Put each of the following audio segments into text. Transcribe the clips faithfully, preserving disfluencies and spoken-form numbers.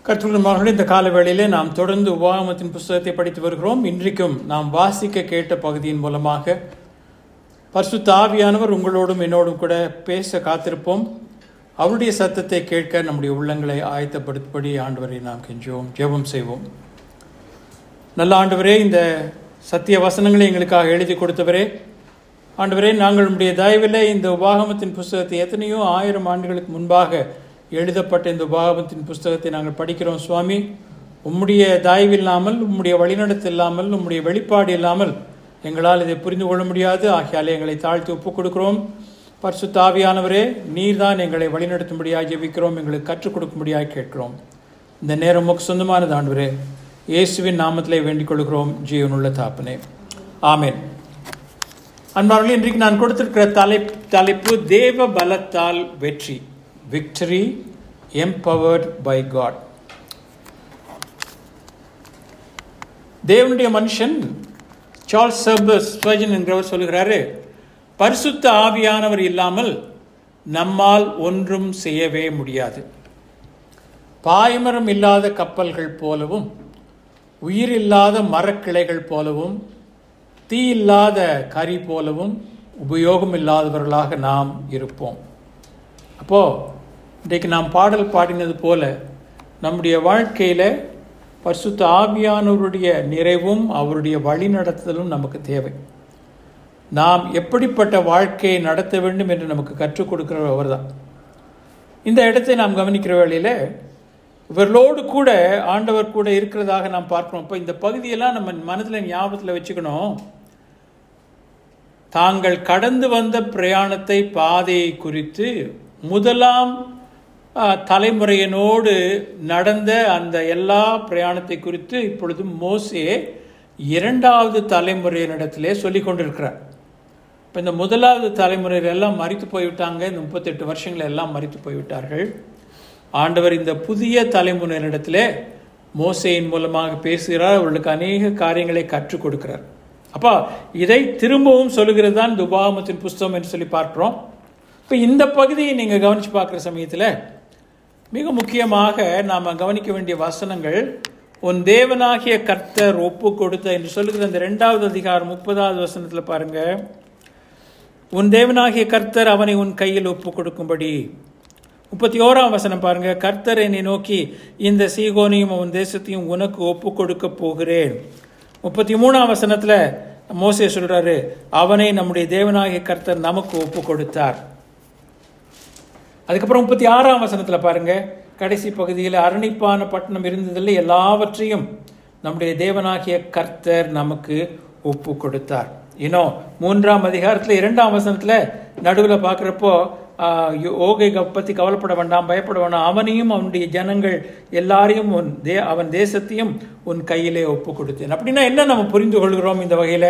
கர்த்தருடைய மகளே, இந்த கால வேளையிலே நாம் தொடர்ந்து உபாகமத்தின் புஸ்தகத்தை படித்து வருகிறோம். இன்றைக்கும் நாம் வாசிக்க கேட்ட பகுதியின் மூலமாக பரிசுத்த ஆவியானவர் உங்களோடும் என்னோடும் கூட பேச காத்திருப்போம். அவருடைய சத்தத்தை கேட்க நம்முடைய உள்ளங்களை ஆயத்தப்படுத்தபடி ஆண்டவரை நாம் கெஞ்சுவோம், ஜெபம் செய்வோம். நல்ல ஆண்டவரே, இந்த சத்திய வசனங்களை எங்களுக்காக எழுதி கொடுத்தவரே, ஆண்டவரே, நாங்கள் உடைய தயவிலே இந்த உபாகமத்தின் புஸ்தகத்தை எத்தனையோ ஆயிரம் ஆண்டுகளுக்கு முன்பாக எழுதப்பட்ட இந்த உபாகமத்தின் புஸ்தகத்தை நாங்கள் படிக்கிறோம். சுவாமி, உம்முடைய தயவில்லாமல், உம்முடைய வழிநடத்து இல்லாமல், உம்முடைய வெளிப்பாடு இல்லாமல் எங்களால் இதை புரிந்து கொள்ள முடியாது. ஆகையால் எங்களை தாழ்த்தி ஒப்புக் கொடுக்கிறோம். பரிசுத்த ஆவியானவரே, நீர்தான் எங்களை வழிநடத்தும்படியாக ஜெபிக்கிறோம், எங்களுக்கு கற்றுக் கொடுக்கும்படியாக கேட்கிறோம். இந்த நேரம் உமக்கு சொந்தமானது ஆண்டவரே, இயேசுவின் நாமத்திலே வேண்டிக் கொள்கிறோம், ஜீவனுள்ள தாப்பனே, ஆமென். அன்பார்களே, இன்றைக்கு நான் கொடுத்திருக்கிற தலைப்பு தலைப்பு தேவ பலத்தால் வெற்றி, விக்டரி எம்பவர்ட் பை காட். தேவனுடைய மனுஷன் சார்ல்ஸ் ஹெர்பர்ட் ஸ்பர்ஜன் என்கிறவர் சொல்கிறாரு, பரிசுத்த ஆவியானவர் இல்லாமல் நம்மால் ஒன்றும் செய்யவே முடியாது. பாய்மரம் இல்லாத கப்பல்கள் போலவும், உயிர் இல்லாத மரக்கிளைகள் போலவும், தீ இல்லாத கரி போலவும் உபயோகம் இல்லாதவர்களாக நாம் இருப்போம். அப்போ இன்றைக்கு நாம் பாடல் பாடினது போல நம்முடைய வாழ்க்கையில் பரிசுத்த ஆவியானவருடைய நிறைவும் அவருடைய வழி நடத்துதலும் நமக்கு தேவை. நாம் எப்படிப்பட்ட வாழ்க்கையை நடத்த வேண்டும் என்று நமக்கு கற்றுக் கொடுக்கிறவர் அவர்தான். இந்த இடத்தை நாம் கவனிக்கிற வேளையில் இவர்களோடு கூட ஆண்டவர் கூட இருக்கிறதாக நாம் பார்க்கிறோம். இப்போ இந்த பகுதியெல்லாம் நம்ம மனதில் ஞாபகத்தில் வச்சுக்கணும். தாங்கள் கடந்து வந்த பிரயாணத்தை, பாதையை குறித்து முதலாம் தலைமுறையினோடு நடந்த அந்த எல்லா பிரயாணத்தை குறித்து இப்பொழுது மோசே இரண்டாவது தலைமுறையினிடத்திலே சொல்லி கொண்டிருக்கிறார். இப்போ இந்த முதலாவது தலைமுறையில் எல்லாம் மரித்து போய்விட்டாங்க. இந்த முப்பத்தெட்டு வருஷங்கள் எல்லாம் மரித்து போய்விட்டார்கள். ஆண்டவர் இந்த புதிய தலைமுறையினிடத்திலே மோசேயின் மூலமாக பேசுகிறார், அவர்களுக்கு அநேக காரியங்களை கற்றுக் கொடுக்கிறார். அப்போ இதை திரும்பவும் சொல்லுகிறது தான் இந்த உபாகமத்தின் புஸ்தகம் என்று சொல்லி பார்க்கிறோம். இப்போ இந்த பகுதியை நீங்கள் கவனித்து பார்க்குற சமயத்தில் மிக முக்கியமாக நாம் கவனிக்க வேண்டிய வசனங்கள், உன் தேவனாகிய கர்த்தர் ஒப்பு கொடுத்த என்று சொல்லுகிற இந்த ரெண்டாவது அதிகாரம் முப்பதாவது வசனத்தில் பாருங்க, உன் தேவனாகிய கர்த்தர் அவனை உன் கையில் ஒப்பு கொடுக்கும்படி. முப்பத்தி ஓராம் வசனம் பாருங்க, கர்த்தர் என்னை நோக்கி இந்த சீகோனையும் அவன் தேசத்தையும் உனக்கு ஒப்பு கொடுக்க போகிறேன். முப்பத்தி மூணாம் வசனத்தில் மோசே சொல்றாரு, அவனை நம்முடைய தேவனாகிய கர்த்தர் நமக்கு ஒப்பு கொடுத்தார். அதுக்கப்புறம் முப்பத்தி ஆறாம் வசனத்தில் பாருங்க, கடைசி பகுதியில் அரணிப்பான பட்டணம் இருந்ததில்லை, எல்லாவற்றையும் நம்முடைய தேவனாகிய கர்த்தர் நமக்கு ஒப்பு கொடுத்தார். இன்னும் மூன்றாம் அதிகாரத்தில் இரண்டாம் வசனத்தில் நடுவில் பார்க்குறப்போ, ஓகை பற்றி கவலைப்பட வேண்டாம், பயப்பட வேண்டாம், அவனையும் அவனுடைய ஜனங்கள் எல்லாரையும் உன் தே அவன் தேசத்தையும் உன் கையிலே ஒப்பு கொடுத்தேன். அப்படின்னா என்ன நம்ம புரிந்து கொள்கிறோம்? இந்த வகையில்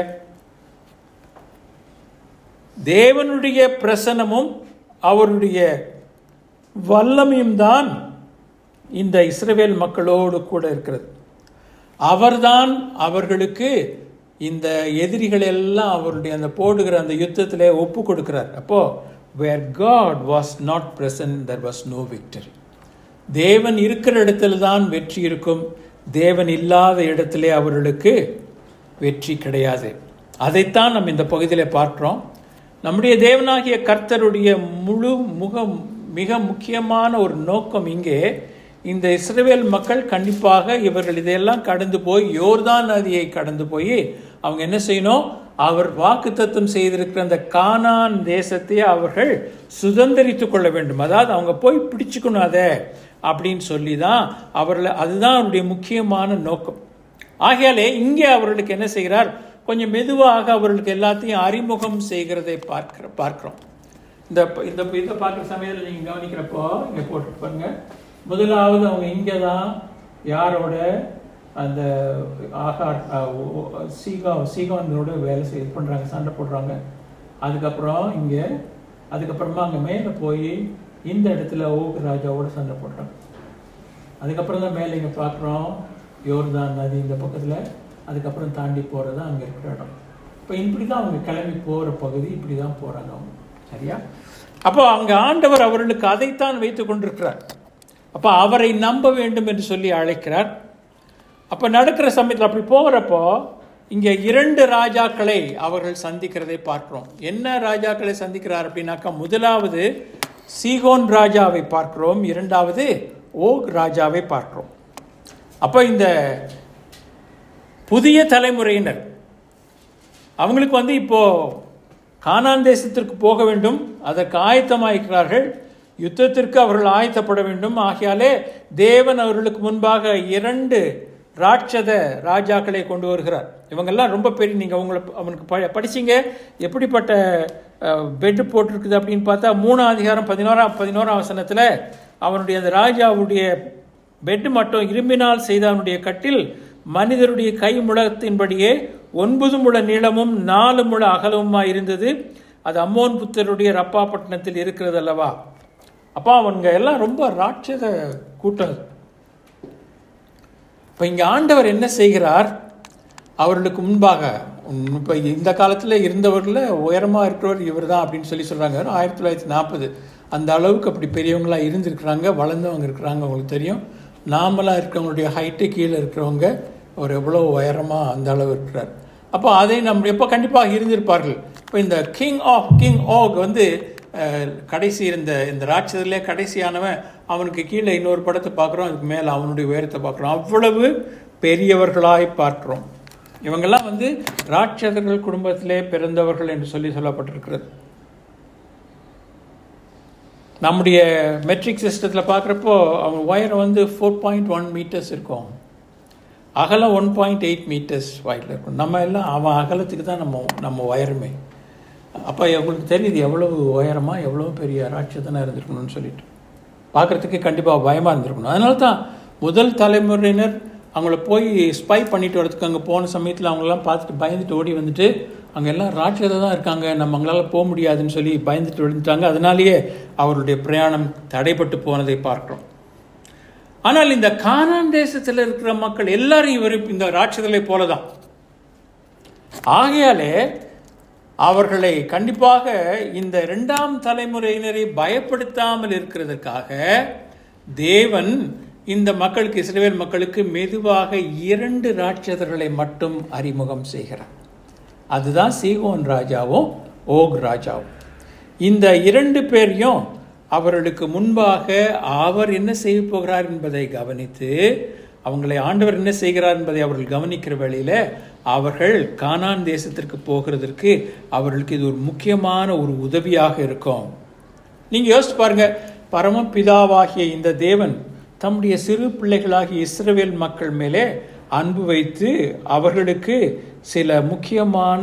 தேவனுடைய பிரசன்னமும் அவருடைய வல்லமையும் தான் இந்த இஸ்ரவேல் மக்களோடு கூட இருக்கிறது. அவர்தான் அவர்களுக்கு இந்த எதிரிகள் எல்லாம் அவருடைய அந்த போடுகிற அந்த யுத்தத்திலே ஒப்பு கொடுக்கிறார். அப்போ where God was not present, there was no victory. தேவன் இருக்கிற இடத்துல தான் வெற்றி இருக்கும், தேவன் இல்லாத இடத்திலே அவர்களுக்கு வெற்றி கிடையாது. அதைத்தான் நம்ம இந்த பகுதியில் பார்க்கிறோம். நம்முடைய தேவனாகிய கர்த்தருடைய முழு முகம் மிக முக்கியமான ஒரு நோக்கம் இங்கே, இந்த இஸ்ரவேல் மக்கள் கண்டிப்பாக இவர்கள் இதையெல்லாம் கடந்து போய் யோர்தான் நதியை கடந்து போய் அவங்க என்ன செய்யணும்? அவர் வாக்குத்தத்தம் செய்திருக்கிற அந்த கானான் தேசத்தை அவர்கள் சுதந்திரித்து கொள்ள வேண்டும். அதாவது அவங்க போய் பிடிச்சுக்கணும் அதை அப்படின்னு சொல்லி தான் அவர்களை, அதுதான் அவருடைய முக்கியமான நோக்கம். ஆகையாலே இங்கே அவர்களுக்கு என்ன செய்கிறார்? கொஞ்சம் மெதுவாக அவர்களுக்கு எல்லாத்தையும் அறிமுகம் செய்கிறதை பார்க்கிற பார்க்கிறோம். இந்த இந்த இதை பார்க்குற சமயத்தில் நீங்கள் கவனிக்கிறப்போ இங்கே போட்டு பாருங்க, முதலாவது அவங்க இங்கே தான் யாரோட அந்த ஆகார் சீகா சீகானோட வேலை செய்ய பண்ணுறாங்க, சண்டை போடுறாங்க. அதுக்கப்புறம் இங்கே அதுக்கப்புறமா அங்கே மேலே போய் இந்த இடத்துல ஓகு ராஜாவோட சண்டை போடுறாங்க. அதுக்கப்புறம் தான் மேலே இங்கே பார்க்குறோம் யோர்தான் நதி இந்த பக்கத்தில், அதுக்கப்புறம் தாண்டி போகிறது தான் அங்கே இருக்கிற இடம். இப்போ இப்படி தான் அவங்க கிளம்பி போகிற பகுதி, இப்படி தான் போகிறாங்க அவங்க, சரியா? அப்போ அங்கே ஆண்டவர் அவர்களுக்கு அதைத்தான் வைத்து கொண்டிருக்கிறார். அப்போ அவரை நம்ப வேண்டும் என்று சொல்லி அழைக்கிறார். அப்போ நடக்கிற சமயத்தில் அப்படி போகிறப்போ இங்கே இரண்டு ராஜாக்களை அவர்கள் சந்திக்கிறதை பார்க்கிறோம். என்ன ராஜாக்களை சந்திக்கிறார் அப்படின்னாக்கா, முதலாவது சீகோன் ராஜாவை பார்க்கிறோம், இரண்டாவது ஓக் ராஜாவை பார்க்கிறோம். அப்போ இந்த புதிய தலைமுறையினர் அவங்களுக்கு வந்து இப்போ கானான் தேசத்திற்கு போக வேண்டும், அதற்கு ஆயத்தமாயிருக்கிறார்கள். யுத்தத்திற்கு அவர்கள் ஆயத்தப்பட வேண்டும். ஆகையாலே தேவன் அவர்களுக்கு முன்பாக இரண்டு ராட்சத ராஜாக்களை கொண்டு வருகிறார். இவங்கெல்லாம் ரொம்ப பெரிய, நீங்கள் உங்களை அவனுக்கு ப படிச்சிங்க எப்படிப்பட்ட பெட்டு போட்டிருக்குது அப்படின்னு பார்த்தா, மூணாம் அதிகாரம் பதினோராம் பதினோராம் வசனத்தில் அவனுடைய அந்த ராஜாவுடைய பெட்டு மட்டும் இரும்பினால் செய்த அவனுடைய கட்டில் மனிதருடைய கை முழத்தின்படியே ஒன்பது முழ நீளமும் நாலு முழ அகலமுமாய் இருந்தது. அது அம்மோன் புத்தருடைய ரப்பா பட்டணத்தில் இருக்கிறது அல்லவா. அப்பா அவங்க எல்லாம் ரொம்ப ராட்சத கூட்டம். இப்போ இங்கே ஆண்டவர் என்ன செய்கிறார், அவர்களுக்கு முன்பாக இப்போ இந்த காலத்தில் இருந்தவர்களில் உயரமாக இருக்கிறவர் இவர் தான் அப்படின்னு சொல்லி சொல்கிறாங்க. ஆயிரத்தி தொள்ளாயிரத்தி நாற்பது அந்த அளவுக்கு அப்படி பெரியவங்களாக இருந்திருக்கிறாங்க, வளர்ந்தவங்க இருக்கிறாங்க. அவங்களுக்கு தெரியும் நாமளாக இருக்கிறவங்களுடைய ஹைட்டு கீழே இருக்கிறவங்க அவர் எவ்வளோ உயரமாக அந்த அளவு இருக்கிறார். அப்போ அதை நம்ம எப்போ கண்டிப்பாக இருந்திருப்பார்கள். இப்போ இந்த கிங் ஆஃப் கிங் ஓக் வந்து கடைசி இருந்த இந்த ராட்சதிலே கடைசியானவன், அவனுக்கு கீழே இன்னொரு படத்தை பார்க்குறோம், அதுக்கு மேலே அவனுடைய உயரத்தை பார்க்குறோம். அவ்வளவு பெரியவர்களாய் பார்க்கிறோம். இவங்கெல்லாம் வந்து ராட்சதர்கள் குடும்பத்திலே பிறந்தவர்கள் என்று சொல்லி சொல்லப்பட்டிருக்கிறது. நம்முடைய மெட்ரிக் சிஸ்டத்தில் பார்க்குறப்போ அவங்க உயரம் வந்து ஃபோர் பாயிண்ட் ஒன் மீட்டர்ஸ் இருக்கும், அகலம் ஒன் பாயிண்ட் எயிட் மீட்டர்ஸ் வாயில் இருக்கும். நம்ம எல்லாம் அவன் அகலத்துக்கு தான் நம்ம நம்ம உயரமே. அப்போ உங்களுக்கு தெரியுது எவ்வளவு உயரமாக எவ்வளோ பெரிய ராட்சதனாக இருந்திருக்கணும்னு சொல்லிட்டு பார்க்குறதுக்கு கண்டிப்பாக பயமாக இருந்திருக்கணும். அதனால தான் முதல் தலைமுறையினர் அவங்கள போய் ஸ்பை பண்ணிட்டு வரதுக்கு அங்கே போன சமயத்தில் அவங்களெல்லாம் பார்த்துட்டு பயந்துட்டு ஓடி வந்துட்டு, அங்கே எல்லாம் ராட்சதை தான் இருக்காங்க, நம்ம அவங்களால போக முடியாதுன்னு சொல்லி பயந்துட்டு விழுந்துட்டாங்க. அதனாலேயே அவருடைய பிரயாணம் தடைப்பட்டு போனதை பார்க்குறோம். ஆனால் இந்த கானான் தேசத்தில் இருக்கிற மக்கள் எல்லாரும் இவர் இந்த ராட்சதலை போல தான். ஆகையாலே அவர்களை கண்டிப்பாக இந்த இரண்டாம் தலைமுறையினரை பயப்படுத்தாமல் இருக்கிறதுக்காக தேவன் இந்த மக்களுக்கு, இஸ்ரவேல் மக்களுக்கு மெதுவாக இரண்டு ராட்சதர்களை மட்டும் அறிமுகம் செய்கிறார். அதுதான் சீகோன் ராஜாவும் ஓக் ராஜாவும். இந்த இரண்டு பேரையும் அவர்களுக்கு முன்பாக அவர் என்ன செய்ய போகிறார் என்பதை கவனித்து, அவங்களை ஆண்டவர் என்ன செய்கிறார் என்பதை அவர்கள் கவனிக்கிற வேளையில் அவர்கள் கானான் தேசத்திற்கு போகிறதற்கு அவர்களுக்கு இது ஒரு முக்கியமான ஒரு உதவியாக இருக்கும். நீங்கள் யோசிச்சு பாருங்க, பரமபிதாவாகிய இந்த தேவன் தம்முடைய சிறு பிள்ளைகளாகிய இஸ்ரவேல் மக்கள் மேலே அன்பு வைத்து அவர்களுக்கு சில முக்கியமான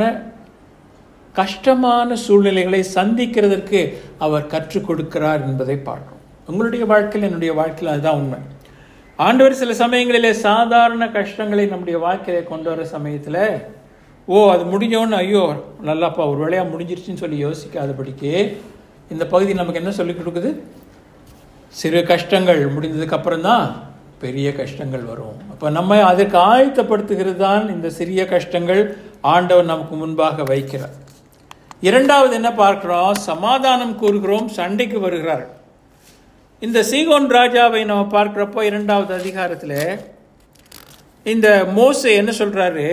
கஷ்டமான சூழ்நிலைகளை சந்திக்கிறதற்கு அவர் கற்றுக் கொடுக்கிறார் என்பதை பார்க்கிறோம். உங்களுடைய வாழ்க்கையில், என்னுடைய வாழ்க்கையில் அதுதான் உண்மை. ஆண்டவர் சில சமயங்களிலே சாதாரண கஷ்டங்களை நம்முடைய வாழ்க்கையை கொண்டு வர சமயத்தில், ஓ அது முடிஞ்சோன்னு ஐயோ நல்லாப்பா ஒரு வேளையாக முடிஞ்சிருச்சுன்னு சொல்லி யோசிக்காதபடிக்கு இந்த பகுதி நமக்கு என்ன சொல்லிக் கொடுக்குது, சிறு கஷ்டங்கள் முடிந்ததுக்கு அப்புறம் தான் பெரிய கஷ்டங்கள் வரும். அப்போ நம்ம அதற்கு ஆயத்தப்படுத்துகிறது தான் இந்த சிறிய கஷ்டங்கள் ஆண்டவர் நமக்கு முன்பாக வைக்கிறார். இரண்டாவது என்ன பார்க்கிறோம், சமாதானம் கூறுகிறோம், சண்டைக்கு வருகிறார். இந்த சீகோன் ராஜாவை நம்ம பார்க்கிறப்போ இரண்டாவது அதிகாரத்தில் இந்த மோசே என்ன சொல்றாரு,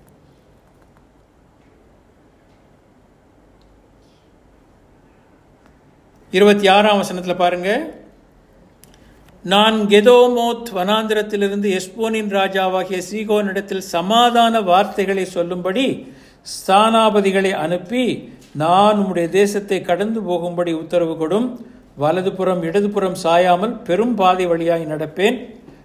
இருபத்தி ஆறாம் வசனத்தில் பாருங்க, நான் கெதோமோத் வனாந்திரத்திலிருந்து எஸ்போனின் ராஜாவாகிய சீகோனிடத்தில் சமாதான வார்த்தைகளை சொல்லும்படி ஸ்தானாபதிகளை அனுப்பி, நான் உம்முடைய தேசத்தை கடந்து போகும்படி உத்தரவு கொடும், வலதுபுறம் இடதுபுறம் சாயாமல் பெரும் பாதை வழியாய் நடப்பேன்.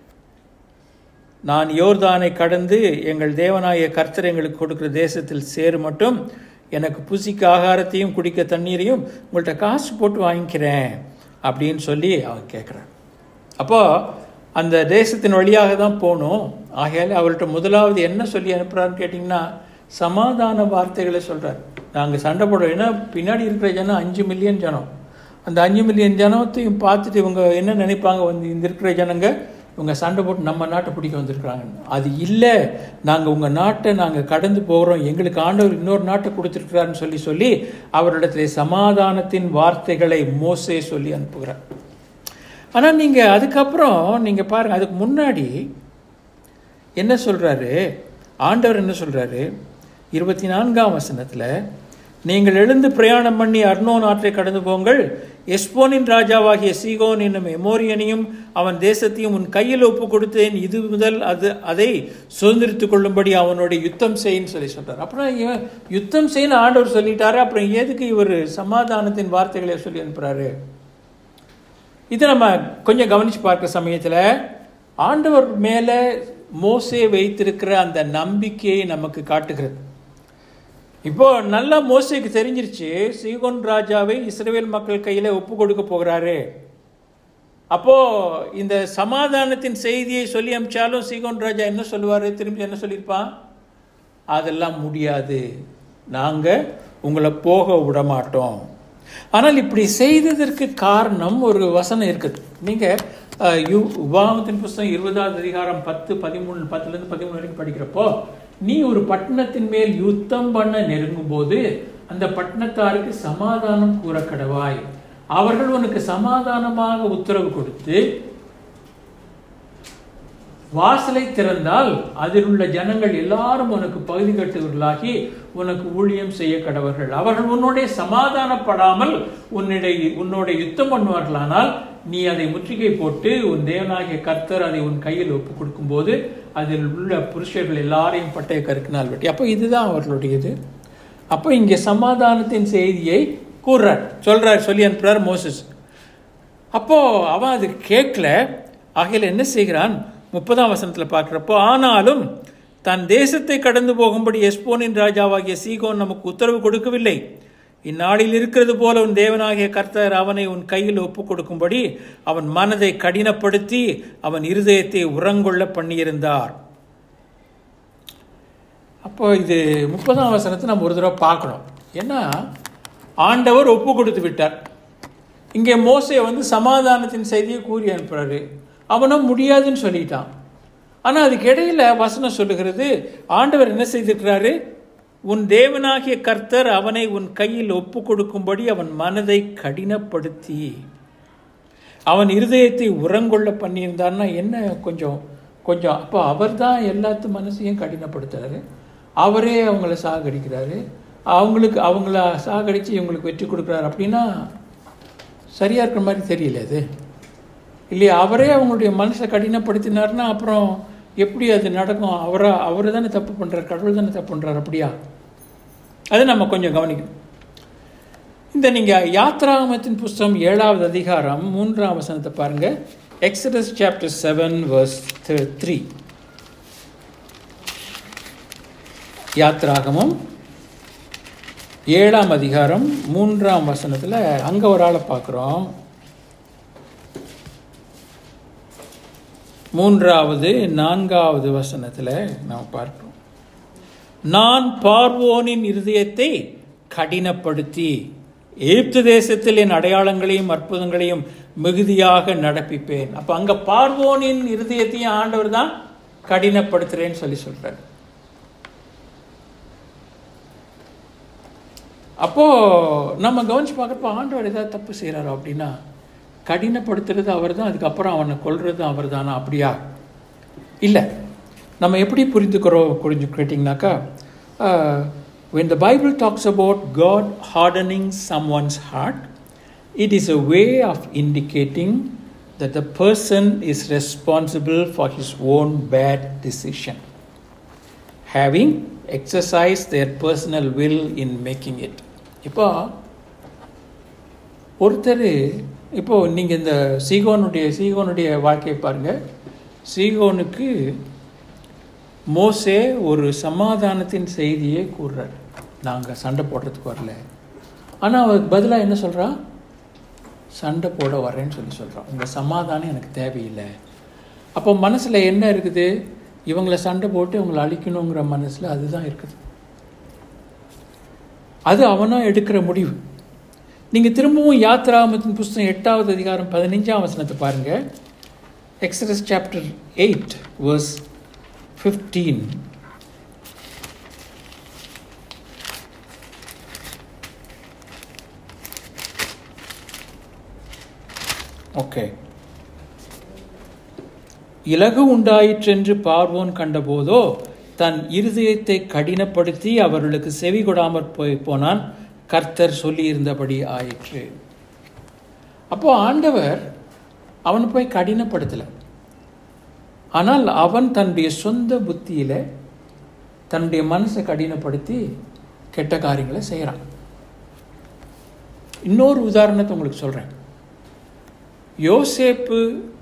நான் யோர்தானை கடந்து எங்கள் தேவனாய கர்த்தர் எங்களுக்கு கொடுக்கிற தேசத்தில் சேரு மட்டும் எனக்கு புசிக்க ஆகாரத்தையும் குடிக்க தண்ணீரையும் உங்கள்கிட்ட காசு போட்டு வாங்கிக்கிறேன் அப்படின்னு சொல்லி அவன் கேட்குறான். அப்போ அந்த தேசத்தின் வழியாக தான் போகணும். ஆகையால் அவர்கிட்ட முதலாவது என்ன சொல்லி அனுப்புகிறான்னு கேட்டிங்கன்னா, சமாதான வார்த்தைகளை சொல்கிறார். நாங்கள் சண்டை போடுறோம், ஏன்னா பின்னாடி இருக்கிற ஜனம் அஞ்சு மில்லியன் ஜனம். அந்த அஞ்சு மில்லியன் ஜனத்தையும் பார்த்துட்டு இவங்க என்ன நினைப்பாங்க, வந்து இந்த இருக்கிற ஜனங்க இவங்க சண்டை போட்டு நம்ம நாட்டை பிடிக்க வந்திருக்கிறாங்க. அது இல்லை, நாங்கள் உங்கள் நாட்டை நாங்கள் கடந்து போகிறோம், எங்களுக்கு ஆண்டவர் இன்னொரு நாட்டை கொடுத்துருக்கிறாருன்னு சொல்லி சொல்லி அவரிடத்துல சமாதானத்தின் வார்த்தைகளை மோசே சொல்லி அனுப்புகிறார். ஆனால் நீங்கள் அதுக்கப்புறம் நீங்கள் பாருங்கள், அதுக்கு முன்னாடி என்ன சொல்கிறாரு ஆண்டவர்? என்ன சொல்கிறாரு? இருபத்தி நான்காம் வசனத்தில், நீங்கள் எழுந்து பிரயாணம் பண்ணி அர்னோன் ஆற்றை கடந்து போங்கள், எஸ்போனின் ராஜாவாகிய சீகோன் என்னும் எமோரியனையும் அவன் தேசத்தையும் உன் கையில் ஒப்பு கொடுத்தேன், இது முதல் அது அதை சுதந்திரித்துக் கொள்ளும்படி அவனோட யுத்தம் செய்யின்னு சொல்லி சொல்றார். அப்புறம் யுத்தம் செய்யன்னு ஆண்டவர் சொல்லிட்டாரு, அப்புறம் எதுக்கு இவர் சமாதானத்தின் வார்த்தைகளை சொல்லி அனுப்புறாரு? இதை நம்ம கொஞ்சம் கவனிச்சு பார்க்க சமயத்தில் ஆண்டவர் மேலே மோசே வைத்திருக்கிற அந்த நம்பிக்கையை நமக்கு காட்டுகிறது. இப்போ நல்லா மோசேக்கு தெரிஞ்சிருச்சு, சீகோன் ராஜாவை இஸ்ரவேல் மக்கள் கையில் ஒப்பு கொடுக்க போகிறாரு. அப்போ இந்த சமாதானத்தின் செய்தியை சொல்லி அனுப்பிச்சாலும் சீகோன் ராஜா என்ன சொல்லுவார்? திரும்பி என்ன சொல்லியிருப்பான்? அதெல்லாம் முடியாது, நாங்கள் உங்களை போக விட மாட்டோம். ஆனால் இப்படி செய்ததற்கு காரணம் ஒரு வசனம் இருக்குது. நீங்கள் யு உபாகமத்தின் புஸ்தகம் இருபதாவது அதிகாரம் பத்து பதிமூணு பத்துலேருந்து பதிமூணு வரைக்கும் படிக்கிறப்போ, நீ ஒரு பட்டணத்தின் மேல் யுத்தம் பண்ண நெருங்கும் போது அந்த பட்டணத்தாருக்கு சமாதானம் கூற கடவாய். அவர்கள் உனக்கு சமாதானமாக உத்தரவு கொடுத்து வாசலை திறந்தால் அதில் உள்ள ஜனங்கள் எல்லாரும் உனக்கு பகுதி கட்டுவர்களாகி உனக்கு ஊழியம் செய்ய கடவர்கள். அவர்கள் உன்னுடைய சமாதானப்படாமல் உன்னுடைய உன்னோட யுத்தம் பண்ணுவார்களானால் நீ அதை முற்றுகை போட்டு உன் தேவனாகிய கர்த்தர் அதை உன் கையில் ஒப்பு கொடுக்கும் போது அதில் உள்ள புருஷர்கள் எல்லாரையும் பட்டய கருக்கினால் வெட்டி. அப்போ இதுதான் அவர்களுடையது. அப்போ இங்கே சமாதானத்தின் செய்தியை கூறுறார், சொல்றார், சொல்லி அனுப்புறார் மோசஸ். அப்போ அவன் அது கேட்கல. ஆகையில் என்ன செய்கிறான்? முப்பதாம் வசனத்தில் பார்க்குறப்போ, ஆனாலும் தன் தேசத்தை கடந்து போகும்படி எஸ்போனின் ராஜாவாகிய சீகோன் நமக்கு உத்தரவு கொடுக்கவில்லை. இந்நாளில் இருக்கிறது போல உன் தேவனாகிய கர்த்தர் அவனை உன் கையில் ஒப்பு கொடுக்கும்படி அவன் மனதை கடினப்படுத்தி அவன் இருதயத்தை உரங்கொள்ள பண்ணியிருந்தார். அப்போ இது முப்பதாம் வசனத்தை நம்ம ஒரு தடவை பார்க்கணும். ஏன்னா ஆண்டவர் ஒப்பு கொடுத்து விட்டார். இங்கே மோசே வந்து சமாதானத்தின் செய்தியை கூறி அனுப்புறாரு. அவனும் முடியாதுன்னு சொல்லிட்டான். ஆனால் அதுக்கு இடையில வசனம் சொல்லுகிறது, ஆண்டவர் என்ன செய்திருக்கிறாரு? உன் தேவனாகிய கர்த்தர் அவனை உன் கையில் ஒப்பு கொடுக்கும்படி அவன் மனதை கடினப்படுத்தி அவன் இருதயத்தை உரங்கொள்ள பண்ணியிருந்தார்னா என்ன? கொஞ்சம் கொஞ்சம் அப்போ அவர் தான் எல்லாத்து மனசையும் கடினப்படுத்துறாரு. அவரே அவங்கள சாகடிக்கிறாரு. அவங்களுக்கு அவங்கள சாகடித்து இவங்களுக்கு வெற்றி கொடுக்குறாரு. அப்படின்னா சரியாக இருக்கிற மாதிரி தெரியல அது இல்லையா? அவரே அவங்களுடைய மனசை கடினப்படுத்தினார்னா அப்புறம் எப்படி அது நடக்கும்? அவரை அவர் தானே தப்பு பண்ணுறார், கடவுள் தானே தப்பு பண்ணுறார். அப்படியா? அது நம்ம கொஞ்சம் கவனிக்கணும். இந்த நீங்கள் யாத்ராகமத்தின் புஸ்தகம் ஏழாவது அதிகாரம் மூன்றாம் வசனத்தை பாருங்கள். Exodus chapter seven verse three. யாத்ராகமம் ஏழாம் அதிகாரம் மூன்றாம் வசனத்தில் அங்கே ஒரு ஆளை பார்க்குறோம். மூன்றாவது நான்காவது வசனத்தில் நாம் பார்க்கிறோம், நான் பார்வோனின் இருதயத்தை கடினப்படுத்தி எகிப்து தேசத்தில் என் அடையாளங்களையும் அற்புதங்களையும் மிகுதியாக நடப்பிப்பேன். அப்போ அங்கே பார்வோனின் இருதயத்தையும் ஆண்டவர் தான் கடினப்படுத்துறேன்னு சொல்லி சொல்றாரு. அப்போ நம்ம கவனிச்சு பார்க்குறப்போ ஆண்டவர் ஏதாவது தப்பு செய்கிறாரோ அப்படின்னா கடினப்படுத்துறது அவர் தான், அதுக்கப்புறம் அவனை கொல்றது அவர் தானா? அப்படியா? இல்லை. நம்ம எப்படி புரிந்துக்கிறோம் புரிஞ்சு கேட்டிங்கனாக்கா, when the Bible talks about God hardening someone's heart, it is a way of indicating that the person is responsible for his own bad decision, having exercised their personal will in making it. இப்போ ஒருத்தர், இப்போது நீங்கள் இந்த சீகோனுடைய சீகோனுடைய வாழ்க்கையை பாருங்கள். சீகோனுக்கு மோசே ஒரு சமாதானத்தின் செய்தியை கூறுறார், நாங்கள் சண்டை போடுறதுக்கு வரல. ஆனால் அவருக்கு பதிலாக என்ன சொல்கிறான்? சண்டை போட வரேன்னு சொல்லி சொல்கிறான். உங்கள் சமாதானம் எனக்கு தேவையில்லை. அப்போ மனசில் என்ன இருக்குது? இவங்களை சண்டை போட்டு இவங்களை அழிக்கணுங்கிற மனசில் அதுதான் இருக்குது. அது அவனாக எடுக்கிற முடிவு. நீங்கள் திரும்பவும் யாத்ராகமத்தின் புஸ்தகம் எட்டாவது அதிகாரம் பதினஞ்சாம் வசனத்தை பாருங்கள். Exodus chapter eight verse fifteen. Okay, இலகு உண்டாயிற்றென்று பார்வோன் கண்டபோதோ தன் இருதயத்தை கடினப்படுத்தி அவர்களுக்கு செவி கொடாமற் போய் போனான். கர்த்தர் சொல்லியிருந்தபடி ஆயிற்று. அப்போ ஆண்டவர் அவனை போய் கடினப்படுத்தலை. ஆனால் அவன் தன்னுடைய சொந்த புத்தியில தன்னுடைய மனசை கடினப்படுத்தி கெட்ட காரியங்களை செய்கிறான். இன்னொரு உதாரணத்தை உங்களுக்கு சொல்றேன். யோசேப்பு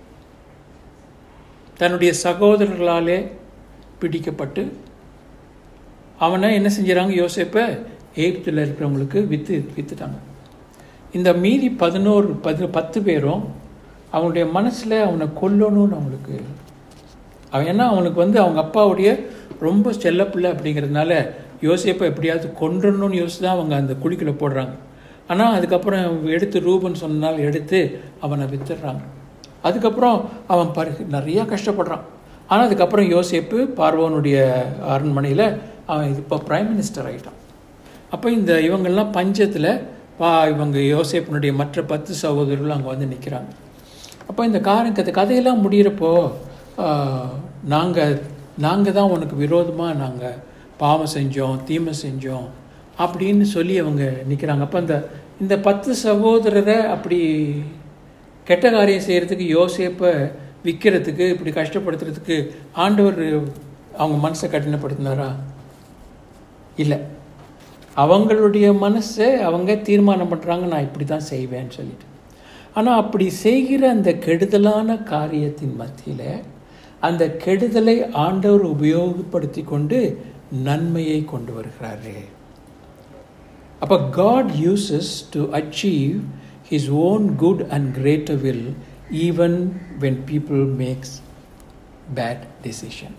தன்னுடைய சகோதரர்களாலே பிடிக்கப்பட்டு அவனை என்ன செஞ்சாங்க? யோசேப்பை எகிப்தில் இருக்கிறவங்களுக்கு வித்து வித்துட்டாங்க. இந்த மீதி பதினோரு பதி பத்து பேரும் அவனுடைய மனசில் அவனை கொல்லணும்னு அவங்களுக்கு அவன் ஏன்னா அவனுக்கு வந்து அவங்க அப்பாவுடைய ரொம்ப செல்லப்பிள்ளை அப்படிங்கிறதுனால யோசேப்பை எப்படியாவது கொன்றணும்னு யோசிச்சு தான் அவங்க அந்த குழிக்குள்ள போடுறாங்க. ஆனால் அதுக்கப்புறம் எடுத்து ரூபன் சொன்னால் எடுத்து அவனை வித்துடுறாங்க. அதுக்கப்புறம் அவன் பரி நிறையா கஷ்டப்படுறான். ஆனால் அதுக்கப்புறம் யோசேப்பு பார்வோனுடைய அரண்மனையில் அவன் இப்போ பிரைம் மினிஸ்டர் ஆகிட்டான். அப்போ இந்த இவங்கெல்லாம் பஞ்சத்தில் பா இவங்க யோசேப்பினுடைய மற்ற பத்து சகோதரர்கள் அங்கே வந்து நிற்கிறாங்க. அப்போ இந்த காரணத்தை கதையெல்லாம் முடிகிறப்போ நாங்கள் நாங்கள் தான் உனக்கு விரோதமாக நாங்கள் பாவம் செஞ்சோம், தீமை செஞ்சோம் அப்படின்னு சொல்லி அவங்க நிற்கிறாங்க. அப்போ இந்த இந்த பத்து சகோதரரை அப்படி கெட்ட காரியம் செய்கிறதுக்கு, யோசேப்பை விற்கிறதுக்கு, இப்படி கஷ்டப்படுத்துறதுக்கு ஆண்டவர் அவங்க மனசை கடினப்படுத்தினாரா? இல்லை. அவங்களுடைய மனசை அவங்க தீர்மானம் பண்ணுறாங்க, நான் இப்படி தான் செய்வேன்னு சொல்லிட்டு. ஆனால் அப்படி செய்கிற அந்த கெடுதலான காரியத்தின் மத்தியில் அந்த கெடுதலை ஆண்டவர் உபயோகப்படுத்தி கொண்டு நன்மையை கொண்டு வருகிறாரு. அப்போ God uses to achieve His own good and greater will even when people makes bad decision.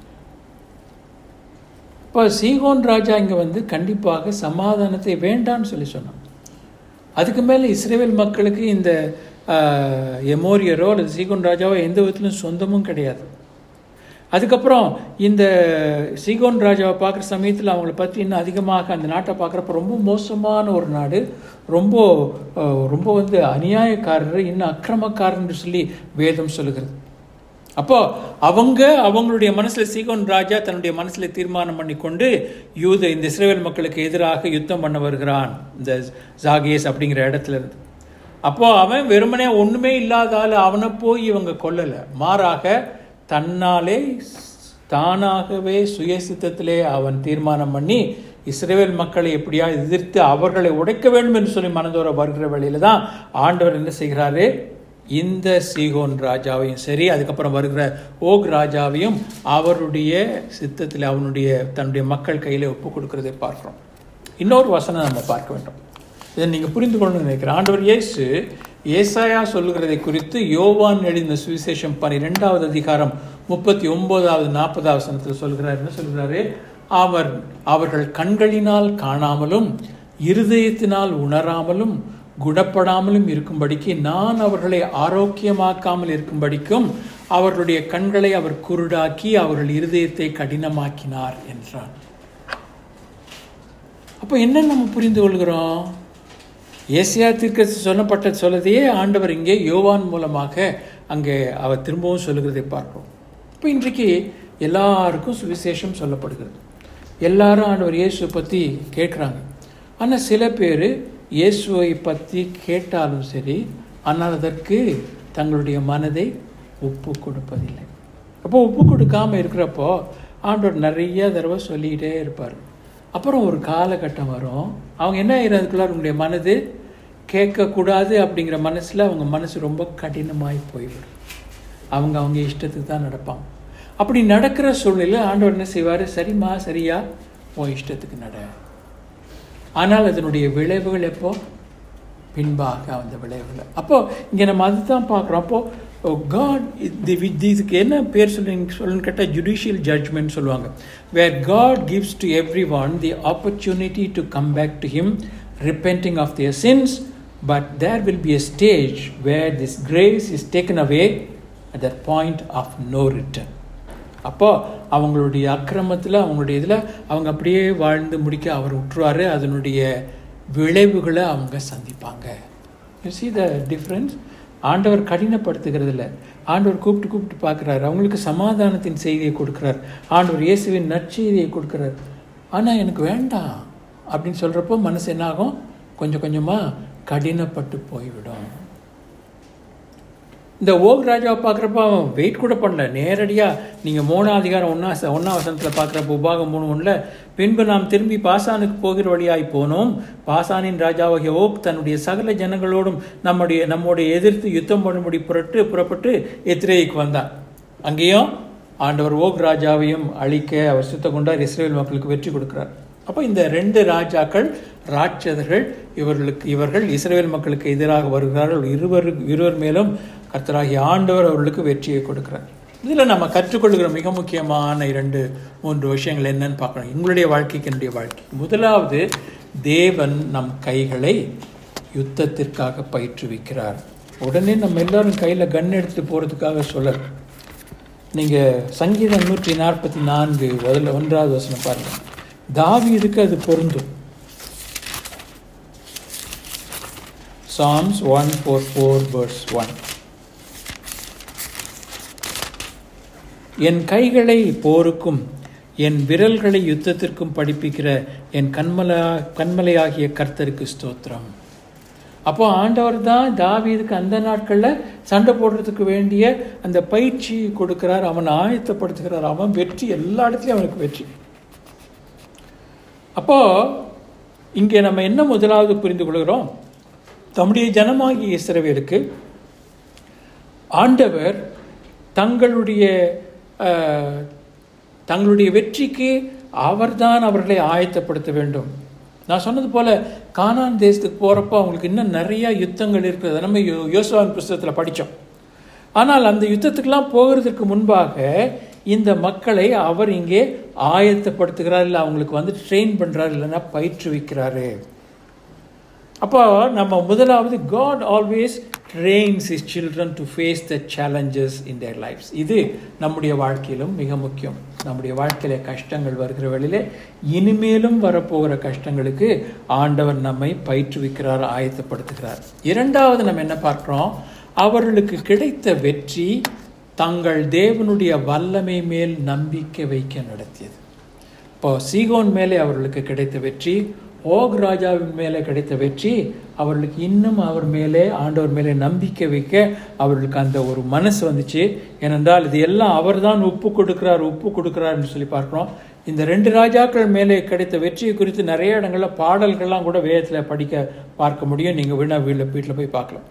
இப்போ சீகோன் ராஜா இங்கே வந்து கண்டிப்பாக சமாதானத்தை வேண்டான்னு சொல்லி சொன்னான். அதுக்கு மேலே இஸ்ரேல் மக்களுக்கு இந்த எமோரியரோ அல்லது சீகோன் ராஜாவோ எந்த விதத்திலும் சொந்தமும் கிடையாது. அதுக்கப்புறம் இந்த சீகோன் ராஜாவை பார்க்குற சமயத்தில் அவங்கள பற்றி இன்னும் அதிகமாக அந்த நாட்டை பார்க்குறப்ப ரொம்ப மோசமான ஒரு நாடு, ரொம்ப ரொம்ப வந்து அநியாயக்காரர், இன்னும் அக்கிரமக்காரன்னு சொல்லி வேதம் சொல்லுகிறது. அப்போ அவங்க அவங்களுடைய மனசில் சீகோன் ராஜா தன்னுடைய மனசில் தீர்மானம் பண்ணி கொண்டு யூத இந்த இஸ்ரேல் மக்களுக்கு எதிராக யுத்தம் பண்ண வருகிறான் இந்த ஜாகேஸ் அப்படிங்கிற இடத்துல இருந்து. அப்போ அவன் வெறுமனே ஒன்றுமே இல்லாதால அவனை போய் இவங்க கொல்லலை, மாறாக தன்னாலே தானாகவே சுயசித்தத்திலே அவன் தீர்மானம் பண்ணி இஸ்ரேல் மக்களை எப்படியா எதிர்த்து அவர்களை உடைக்க வேண்டும் என்று சொல்லி மனதோர வருகிற வேளையில தான் ஆண்டவர் என்ன செய்கிறாரு? இந்த சீகோன் ராஜாவையும் சரி, அதுக்கப்புறம் வருகிற ஓக் ராஜாவையும் அவருடைய சித்தத்தில் அவனுடைய தன்னுடைய மக்கள் கையில் ஒப்பு கொடுக்கிறதை பார்க்கிறோம். இன்னொரு வசனம் நம்ம பார்க்க வேண்டும். இதை நீங்கள் புரிந்து கொள்ளணும்னு நினைக்கிறேன். ஆண்டவர் இயேசு ஏசாயா சொல்லுகிறதை குறித்து யோவான் எழுதின சுவிசேஷம் பன்னிரெண்டாவது அதிகாரம் முப்பத்தி ஒன்பதாவது நாற்பதாவது வசனத்தில் சொல்கிறார். என்ன சொல்கிறாரு? அவர் அவர்கள் கண்களினால் காணாமலும் இருதயத்தினால் உணராமலும் குணப்படாமலும் இருக்கும்படிக்கு நான் அவர்களை ஆரோக்கியமாக்காமல் இருக்கும்படிக்கும் அவர்களுடைய கண்களை அவர் குருடாக்கி அவர்கள் இருதயத்தை கடினமாக்கினார் என்றார். அப்போ என்ன நம்ம புரிந்து கொள்கிறோம்? ஏசாயா தீர்க்கதரிசி சொல்லப்பட்ட சொல்லதையே ஆண்டவர் இங்கே யோவான் மூலமாக அங்கே அவர் திரும்பவும் சொல்லுகிறதை பார்க்கிறோம். இப்போ இன்றைக்கு எல்லாருக்கும் சுவிசேஷம் சொல்லப்படுகிறது. எல்லாரும் ஆண்டவர் இயேசுவை பற்றி கேட்குறாங்க. ஆனால் சில பேர் இயேசுவை பற்றி கேட்டாலும் சரி, ஆனால் அதற்கு தங்களுடைய மனதை ஒப்பு கொடுப்பதில்லை. அப்போ ஒப்பு கொடுக்காமல் இருக்கிறப்போ ஆண்டவர் நிறைய தடவை சொல்லிக்கிட்டே இருப்பார். அப்புறம் ஒரு காலகட்டம் வரும், அவங்க என்ன ஆகிறதுக்குள்ள அவங்களுடைய மனது கேட்கக்கூடாது அப்படிங்கிற மனசில் அவங்க மனசு ரொம்ப கடினமாகி போய்விடும். அவங்க அவங்க இஷ்டத்துக்கு தான் நடப்பாங்க. அப்படி நடக்கிற சூழ்நிலையில் ஆண்டவர் என்ன செய்வார்? சரிம்மா சரியா உன் இஷ்டத்துக்கு நட. ஆனால் அதனுடைய விளைவுகள் எப்போ? பின்பாக அந்த விளைவுகள். அப்போது இங்கே நம்ம அது தான் பார்க்குறோம். அப்போது காட் இதுக்கு என்ன பேர் சொல்லி சொல்லணும்னு கேட்டால் ஜுடிஷியல் ஜட்ஜ்மெண்ட் சொல்லுவாங்க. Where God gives to every one the opportunity to come back to him repenting of their sins, but there will be a stage where this grace is taken away at that point of no return. அப்போ அவங்களுடைய அக்கிரமத்தில் அவங்களுடைய இதில் அவங்க அப்படியே வாழ்ந்து முடிக்க அவர் விட்டுருவார். அதனுடைய விளைவுகளை அவங்க சந்திப்பாங்க. You see the difference? ஆண்டவர் கடினப்படுத்துகிறது இல்லை, ஆண்டவர் கூப்பிட்டு கூப்பிட்டு பார்க்குறாரு. அவங்களுக்கு சமாதானத்தின் செய்தியை கொடுக்குறார். ஆண்டவர் இயேசுவின் நற்செய்தியை கொடுக்குறார். ஆனால் எனக்கு வேண்டாம் அப்படின்னு சொல்கிறப்போ மனசு என்னாகும்? கொஞ்சம் கொஞ்சமாக கடினப்பட்டு போய்விடும். இந்த ஓக் ராஜாவை பார்க்குறப்ப அவன் வெயிட் கூட பண்ணல. நேரடியாக நீங்கள் மூணாம் அதிகாரம் ஒன்றா ஒன்றாம் வசனத்தில் பார்க்குறப்ப உபாகம் மூணு ஒன்றில், பின்பு நாம் திரும்பி பாசானுக்கு போகிற வழியாய் போனோம். பாசானின் ராஜாவாகிய ஓக் தன்னுடைய சகல ஜனங்களோடும் நம்முடைய நம்முடைய எதிர்த்து யுத்தம் பண்ணும்படி புறட்டு புறப்பட்டு எத்திரேய்க்கு வந்தான். அங்கேயும் ஆண்டவர் ஓக் ராஜாவையும் அழிக்க அவர் சுத்தம் கொண்டார். இஸ்ரேல் மக்களுக்கு வெற்றி கொடுக்கிறார். அப்போ இந்த ரெண்டு ராஜாக்கள் ராட்சதர்கள், இவர்களுக்கு இவர்கள் இஸ்ரேல் மக்களுக்கு எதிராக வருகிறார்கள். இருவர் இருவர் மேலும் கர்த்தராகிய ஆண்டவர் அவர்களுக்கு வெற்றியை கொடுக்கிறார். இதில் நம்ம கற்றுக்கொள்கிற மிக முக்கியமான இரண்டு மூன்று விஷயங்கள் என்னன்னு பார்க்கணும், எங்களுடைய வாழ்க்கைக்கு என்னுடைய வாழ்க்கை. முதலாவது, தேவன் நம் கைகளை யுத்தத்திற்காக பயிற்றுவிக்கிறார். உடனே நம்ம எல்லாரும் கையில் கன் எடுத்துட்டு போகிறதுக்காக சொல்லர். நீங்கள் சங்கீதம் நூற்றி நாற்பத்தி நான்கு முதல்ல ஒன்றாவது வசனம் பாருங்கள். தாவீதுக்கு அது பொருந்தும். Psalms one forty-four verse one. என் கைகளை போருக்கும் என் விரல்களை யுத்தத்திற்கும் படிப்பிக்கிற என் கண்மலா கண்மலையாகிய கர்த்தருக்கு ஸ்தோத்திரம். அப்போ ஆண்டவர் தான் தாவீதுக்கு அந்த நாட்களில் சண்டை போடுறதுக்கு வேண்டிய அந்த பயிற்சி கொடுக்கிறார். அவன் ஆயத்தப்படுத்துகிறார். அவன் வெற்றி, எல்லா இடத்துலையும் அவனுக்கு வெற்றி. அப்போ இங்கே நம்ம என்ன முதலாவது புரிந்து கொள்கிறோம்? தம்முடைய ஜனமாகிய இஸ்ரவேலுக்கு ஆண்டவர் தங்களுடைய தங்களுடைய வெற்றிக்கு அவர்தான் அவர்களை ஆயத்தப்படுத்த வேண்டும். நான் சொன்னது போல கானான் தேசத்துக்கு போகிறப்போ அவங்களுக்கு இன்னும் நிறையா யுத்தங்கள் இருக்கிறது. நம்ம யோசுவாவின் புஸ்தகத்தில் படித்தோம். ஆனால் அந்த யுத்தத்துக்கெல்லாம் போகிறதுக்கு முன்பாக இந்த மக்களை அவர் இங்கே ஆயத்தப்படுத்துகிறார், இல்லை அவங்களுக்கு வந்து ட்ரெயின் பண்ணுறாரு, இல்லைன்னா பயிற்றுவிக்கிறாரு. அப்போ நம்ம முதலாவது, God always trains his children to face the challenges in their lives. இது நம்முடைய வாழ்க்கையிலும் மிக முக்கியம். நம்முடைய வாழ்க்கையில கஷ்டங்கள் வருகிற வேளையிலே இனிமேலும் வரப்போகிற கஷ்டங்களுக்கு ஆண்டவர் நம்மை பயிற்றுவிக்கிறார், ஆயத்தப்படுத்துகிறார். இரண்டாவது நம்ம என்ன பார்க்கிறோம்? அவர்களுக்கு கிடைத்த வெற்றி தங்கள் தேவனுடைய வல்லமை மேல் நம்பிக்கை வைக்க நடத்தியது. இப்போ சீகோன் மேலே அவர்களுக்கு கிடைத்த வெற்றி, ஓக் ராஜாவின் மேலே கிடைத்த வெற்றி அவர்களுக்கு இன்னும் அவர் மேலே ஆண்டவர் மேலே நம்பிக்கை வைக்க அவர்களுக்கு அந்த ஒரு மனசு வந்துச்சு. ஏனென்றால் இது எல்லாம் அவர் தான் ஒப்பு கொடுக்கிறார் ஒப்பு கொடுக்கிறார்னு சொல்லி பார்க்குறோம். இந்த ரெண்டு ராஜாக்கள் மேலே கிடைத்த வெற்றியை குறித்து நிறைய இடங்களில் பாடல்கள்லாம் கூட வேதத்தில் படிக்க பார்க்க முடியும். நீங்கள் வீணா வீட்டில் வீட்டில் போய் பார்க்கலாம்.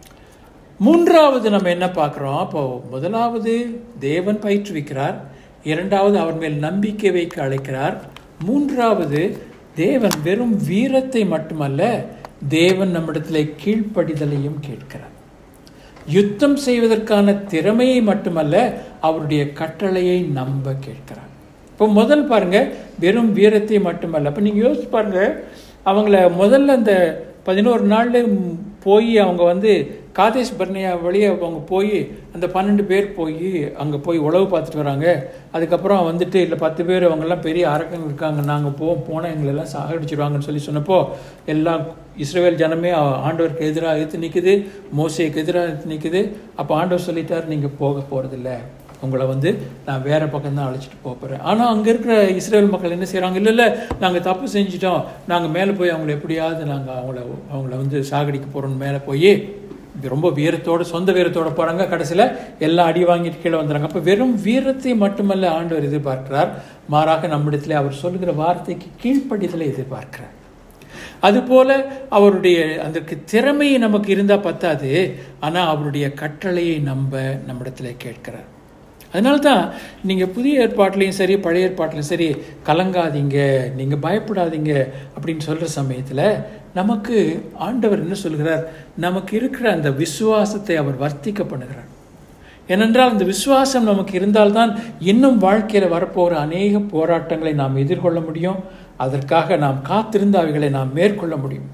மூன்றாவது நம்ம என்ன பார்க்குறோம்? அப்போ முதலாவது தேவன் பயிற்றுவிக்கிறார், இரண்டாவது அவர் மேல் நம்பிக்கை வைக்க அழைக்கிறார், மூன்றாவது தேவன் வெறும் வீரத்தை மட்டுமல்ல, தேவன் நம்மிடத்தில் கீழ்ப்படிதலையும் கேட்கிறார். யுத்தம் செய்வதற்கான திறமையை மட்டுமல்ல, அவருடைய கட்டளையை நம்ப கேட்கிறார். இப்போ முதல் பாருங்க, வெறும் வீரத்தை மட்டுமல்ல. அப்போ நீங்கள் யோசிச்சு பாருங்க, அவங்கள முதல்ல அந்த பதினோரு நாள்ல போய் அவங்க வந்து காதேஷ் பர்னியா வழியே அவங்க போய் அந்த பன்னெண்டு பேர் போய் அங்கே போய் உழவு பார்த்துட்டு வராங்க. அதுக்கப்புறம் வந்துட்டு இல்லை பத்து பேர் அவங்கெல்லாம் பெரிய அரக்கங்க இருக்காங்க, நாங்கள் போவோம் போனால் எங்களெல்லாம் சாகடிச்சிடுவாங்கன்னு சொல்லி சொன்னப்போ எல்லாம் இஸ்ரவேல் ஜனமே ஆண்டவருக்கு எதிராக எடுத்து நிற்குது, மோசேக்கு எதிராக எடுத்து நிற்குது. அப்போ ஆண்டவர் சொல்லிட்டார், நீங்கள் போக போகிறதில்ல, உங்களை வந்து நான் வேறு பக்கம் தான் அழைச்சிட்டு போக போகிறேன். ஆனால் அங்கே இருக்கிற இஸ்ரேல் மக்கள் என்ன செய்கிறாங்க? இல்லை இல்லை நாங்கள் தப்பு செஞ்சிட்டோம், நாங்கள் மேலே போய் அவங்கள எப்படியாவது நாங்கள் அவங்கள அவங்கள வந்து சாகடிக்க போகிறோன்னு மேலே போய் ரொம்ப வீரத்தோடு சொந்த வீரத்தோடு போகிறாங்க. கடைசியில் எல்லாம் அடி வாங்கிட்டு கீழே வந்துடுறாங்க. அப்போ வெறும் வீரத்தை மட்டுமல்ல ஆண்டவர் எதிர்பார்க்கிறார், மாறாக நம்மிடத்தில் அவர் சொல்லுகிற வார்த்தைக்கு கீழ்ப்படிதலை எதிர்பார்க்கிறார். அதுபோல அவருடைய அதற்கு திறமை நமக்கு இருந்தால் பத்தாது, ஆனால் அவருடைய கட்டளையை நம்ப நம்மிடத்தில் கேட்கிறார். அதனால தான் நீங்கள் புதிய ஏற்பாட்டிலையும் சரி பழைய ஏற்பாட்டிலையும் சரி கலங்காதீங்க, நீங்கள் பயப்படாதீங்க அப்படின்னு சொல்கிற சமயத்தில் நமக்கு ஆண்டவர் என்ன சொல்கிறார்? நமக்கு இருக்கிற அந்த விசுவாசத்தை அவர் வர்த்திக்க பண்ணுகிறார். ஏனென்றால் அந்த விசுவாசம் நமக்கு இருந்தால்தான் இன்னும் வாழ்க்கையில் வரப்போகிற அநேக போராட்டங்களை நாம் எதிர்கொள்ள முடியும். அதற்காக நாம் காத்திருந்த அவைகளை நாம் மேற்கொள்ள முடியும்.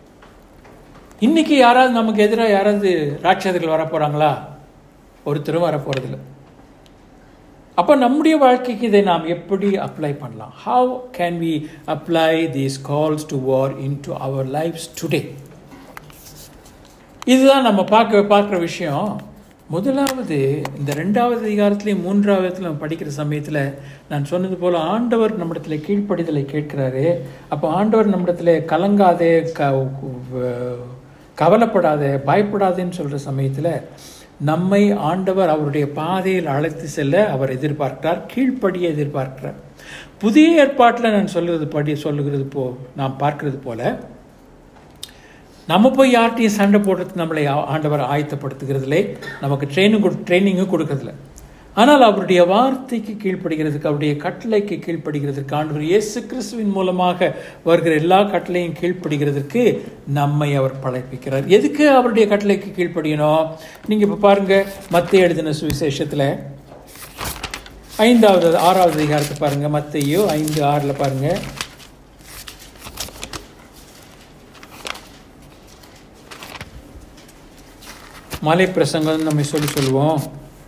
இன்னைக்கு யாராவது நமக்கு எதிராக யாராவது ராட்சதர்கள் வரப்போகிறாங்களா? ஒருத்தரும் வரப்போறதில்லை. அப்போ நம்முடைய வாழ்க்கைக்கு இதை நாம் எப்படி அப்ளை பண்ணலாம்? How can we apply these calls to war into our lives today? இதுதான் நம்ம பார்க்க பார்க்குற விஷயம். முதலாவது இந்த ரெண்டாவது அதிகாரத்திலையும் மூன்றாவது நம்ம படிக்கிற சமயத்தில் நான் சொன்னது போல் ஆண்டவர் நம்மிடத்தில் கீழ்ப்படிதலை கேட்கிறாரு. அப்போ ஆண்டவர் நம்மிடத்தில் கலங்காதே, க கவலைப்படாதே, பயப்படாதேன்னு சொல்கிற சமயத்தில் நம்மை ஆண்டவர் அவருடைய பாதையில் அழைத்து செல்ல அவர் எதிர்பார்க்கிறார், கீழ்ப்படியை எதிர்பார்க்கிறார். புதிய ஏற்பாட்டில் நான் சொல்லுறது படி சொல்லுகிறது போ நாம் பார்க்கறது போல நம்ம போய் யார்கிட்டையும் சண்டை போடுறதுக்கு நம்மளை ஆண்டவர் ஆயத்தப்படுத்துகிறதுலே, நமக்கு ட்ரெயினிங் கொடு ட்ரைனிங்கும் கொடுக்கறதில்ல. ஆனால் அவருடைய வார்த்தைக்கு கீழ்ப்படுகிறதுக்கு, அவருடைய கட்டளைக்கு கீழ்ப்படுகிறதுக்கு, ஆண்டவர் இயேசு கிறிஸ்துவின் மூலமாக வருகிற எல்லா கட்டளையும் கீழ்ப்படுகிறதுக்கு நம்மை அவர் படைப்பிக்கிறார். எதுக்கு அவருடைய கட்டளைக்கு கீழ்ப்படியணும்? நீங்கள் இப்போ பாருங்கள், மத்தேயு எழுதின சுவிசேஷத்தில் ஐந்தாவது ஆறாவது அதிகாரத்தை பாருங்கள். மத்தேயு ஐந்து ஆறில் பாருங்கள். மலை பிரசங்கம் நம்ம சொல்லி சொல்லுவோம்.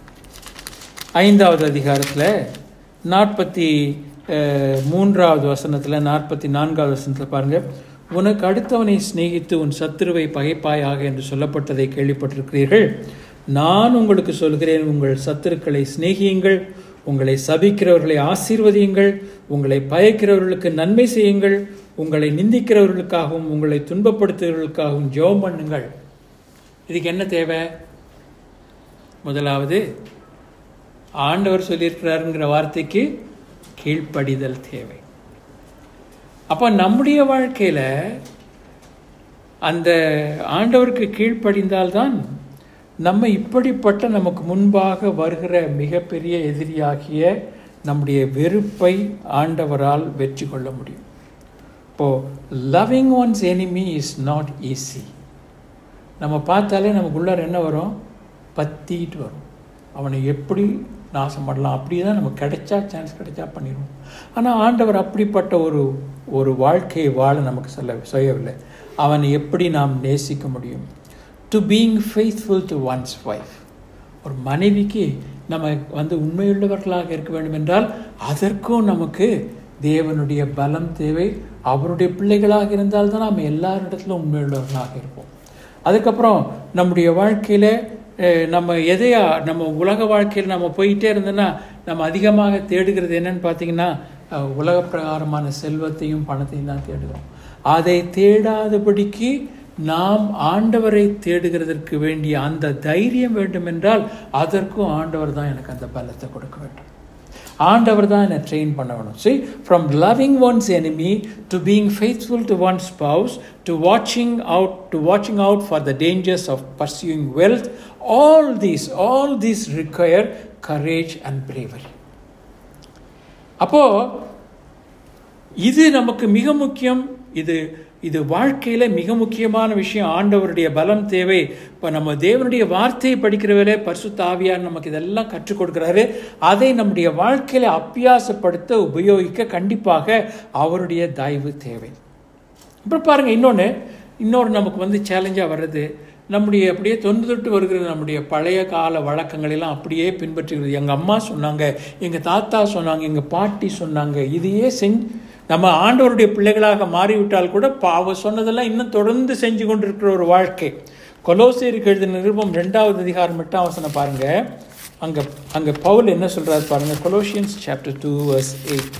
ஐந்தாவது அதிகாரத்தில் நாற்பத்தி மூன்றாவது வசனத்தில் நாற்பத்தி நான்காவது வசனத்தில் பாருங்கள். உனக்கு அடுத்தவனை சிநேகித்து உன் சத்துருவை பகைப்பாயாக என்று சொல்லப்பட்டதை கேள்விப்பட்டிருக்கிறீர்கள். நான் உங்களுக்கு சொல்கிறேன், உங்கள் சத்துருக்களை சிநேகியுங்கள், உங்களை சபிக்கிறவர்களை ஆசீர்வதியுங்கள், உங்களை பயக்கிறவர்களுக்கு நன்மை செய்யுங்கள், உங்களை நிந்திக்கிறவர்களுக்காகவும் உங்களை துன்பப்படுத்துகிறவர்களுக்காகவும் ஜெபம் பண்ணுங்கள். இதுக்கு என்ன தேவை? முதலாவது ஆண்டவர் சொல்லியிருக்கிறாருங்கிற வார்த்தைக்கு கீழ்ப்படிதல் தேவை. அப்போ நம்முடைய வாழ்க்கையில் அந்த ஆண்டவருக்கு கீழ்ப்படிந்தால்தான் நம்ம இப்படிப்பட்ட நமக்கு முன்பாக வருகிற மிகப்பெரிய எதிரியாகிய நம்முடைய வெறுப்பை ஆண்டவரால் வெற்றி கொள்ள முடியும். இப்போது loving one's enemy is not easy. நம்ம பார்த்தாலே நமக்குள்ளார என்ன வரும்? பத்திட்டு வரும். அவனை எப்படி நாசம் பண்ணலாம், அப்படி தான் நமக்கு கிடைச்சா சான்ஸ் கிடைச்சா பண்ணிடுவோம். ஆனால் ஆண்டவர் அப்படிப்பட்ட ஒரு ஒரு வாழ்க்கையை வாழ நமக்கு சொல்ல செய்யவில்லை. அவனை எப்படி நாம் நேசிக்க முடியும்? To being faithful to one's wife. ஒரு மனைவிக்கு நம்ம வந்து உண்மையுள்ளவர்களாக இருக்க வேண்டும் என்றால் அதற்கும் நமக்கு தேவனுடைய பலம் தேவை. அவருடைய பிள்ளைகளாக இருந்தால்தான் நாம் எல்லாரிடத்திலும் உண்மையுள்ளவர்களாக இருப்போம். அதுக்கப்புறம் நம்முடைய வாழ்க்கையில் நம்ம எதையா நம்ம உலக வாழ்க்கையில் நம்ம போயிட்டே இருந்தோன்னா நம்ம அதிகமாக தேடுகிறது என்னன்னு பார்த்தீங்கன்னா உலக பிரகாரமான செல்வத்தையும் பணத்தையும் தான் தேடுகிறோம். அதை தேடாதபடிக்கு நாம் ஆண்டவரை தேடுகிறதற்கு வேண்டிய அந்த தைரியம் வேண்டும் என்றால் அதற்கும் ஆண்டவர் தான் எனக்கு அந்த பலத்தை கொடுக்க வேண்டும். ஆண்டவர் தான் என்னை ட்ரெயின் பண்ண வேணும். See, from loving one's enemy to being faithful to one's spouse to watching out to watching out for the dangers of pursuing wealth, all these all these require courage and bravery. அப்போ இது நமக்கு மிக முக்கியம். இது இது வாழ்க்கையில் மிக முக்கியமான விஷயம். ஆண்டவருடைய பலம் தேவை. இப்போ நம்ம தேவனுடைய வார்த்தையை படிக்கிற வேலை பரிசுத்த ஆவியார் நமக்கு இதெல்லாம் கற்றுக் கொடுக்குறாரு. அதை நம்முடைய வாழ்க்கையில் அபியாசப்படுத்த உபயோகிக்க கண்டிப்பாக அவருடைய தயவு தேவை. அப்புறம் பாருங்கள், இன்னொன்று இன்னொரு நமக்கு வந்து சேலஞ்சாக வர்றது நம்முடைய அப்படியே தொன்று தொட்டு வருகிறது நம்முடைய பழைய கால வழக்கங்களெல்லாம் அப்படியே பின்பற்றுகிறது. எங்கள் அம்மா சொன்னாங்க, எங்கள் தாத்தா சொன்னாங்க, எங்கள் பாட்டி சொன்னாங்க, இதையே செஞ்சு நம்ம ஆண்டவருடைய பிள்ளைகளாக மாறிவிட்டால் கூட பாவ சொன்னதெல்லாம் இன்னும் தொடர்ந்து செஞ்சு கொண்டிருக்கிற ஒரு வாழ்க்கை. கொலோசியருக்கு எழுதின நிருபம் ரெண்டாவது அதிகாரம் எட்டாம் வசனம் பாருங்க. அங்க அங்க பவுல் என்ன சொல்றாரு பாருங்க. Colossians chapter two verse eight.